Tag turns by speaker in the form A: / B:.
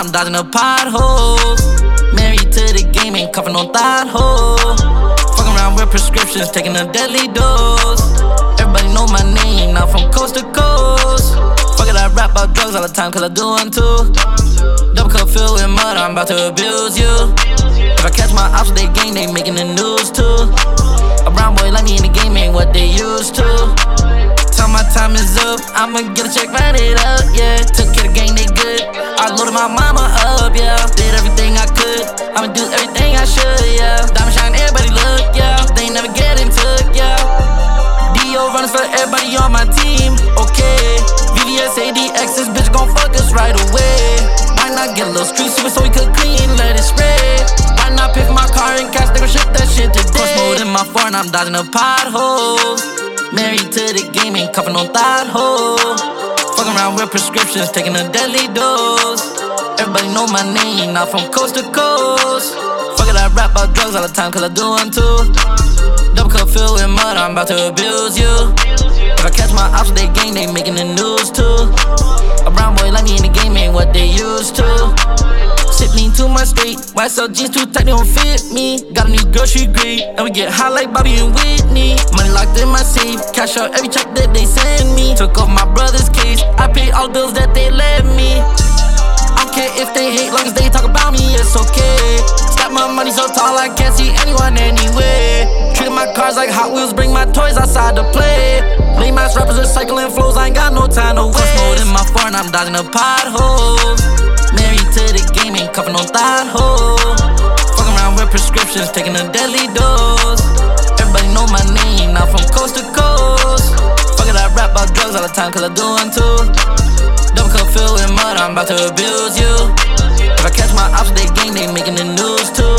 A: I'm dodging the potholes. Married to the game, ain't cuffing no thought hole. Fucking around with prescriptions, taking a deadly dose. Everybody know my name, now from coast to coast. Fuck it, I rap about drugs all the time, cause I do them too. Double cup filled with mud, I'm about to abuse you. If I catch my ops, they gang, they making the news too. A brown boy like me in the game ain't what they used to. Tell my time is up, I'ma get a check, run it up, yeah. Took care of the gang, they good. I loaded my mama up, yeah. Did everything I could, I'ma do everything I should, yeah. Diamond shine, everybody look, yeah. They ain't never getting took, yeah. D.O. runners for everybody on my team, okay. VVS, ADX, this bitch gon' fuck us right away. Why not get a little street super so we could clean, let it spray? Why not pick my car and cash, they gon' ship that shit today. Course mode in my foreign, I'm dodging the potholes. Married to the game, ain't cuffing no thought hole. Fucking around with prescriptions, taking a deadly dose. Everybody know my name, now from coast to coast. Fuck it, I rap about drugs all the time, cause I do them too. Double cup filled with mud, I'm about to abuse you. If I catch my ops, they gang, they making the news too. A brown boy like me in the game ain't what they used to. Sip lean too much straight, YSL jeans too tight, they don't fit me. Got a new girl, she great, and we get high like Bobby and Whitney. Money locked in my safe, cash out every check that they send me. Took off my brother's case, I paid all the bills that they left me. I don't care if they hate, long as they talk about me, it's okay. Stack my money so tall, I can't see anyone anywhere. Treat my cars like Hot Wheels, bring my toys outside to play. Lame ass rappers recycling flows, I ain't got no time to waste. Course mode in my foreign, I'm dodging the potholes. Married to the game, ain't cuffing no thought hole. Fucking around with prescriptions, taking a deadly dose. Everybody know my name, now from coast to coast. Fuck it, I rap about drugs all the time, cause I do them too. Double cup filled with mud, I'm about to abuse you. If I catch my ops, they gang, they making the news too.